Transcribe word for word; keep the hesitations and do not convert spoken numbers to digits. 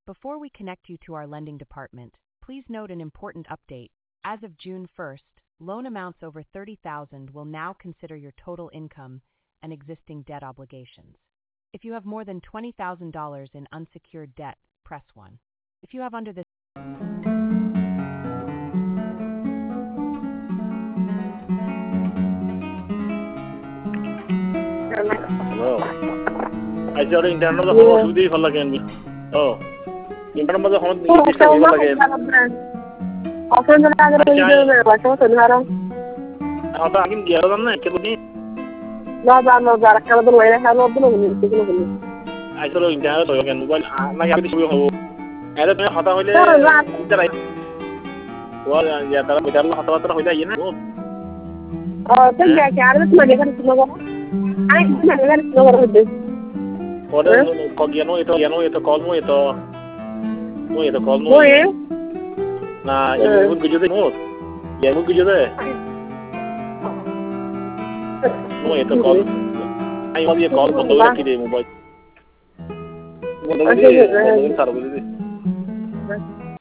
Before we connect you to our lending department, please note an important update. As of June first, loan amounts over thirty thousand dollars will now consider your total income and existing debt obligations. If you have more than twenty thousand dollars in unsecured debt, press one. If you have under this Hello. I said internet the whole should be for again. Oh. Internet the whole this time for again. Often the other way was also Haram. How about him get on that? No, no, no, I can't do it. I have no blue. I saw internet so again. Well, I have to show you. I don't know how to well, yeah, that's what I'm talking about. You know. Oh, think I can't do it. I can't do it. What is it? You know, you know, you call me. No, you call me. Nah, you would go to the mood. You would go to the. No, you call. I only call for the work today, mobile. What is it?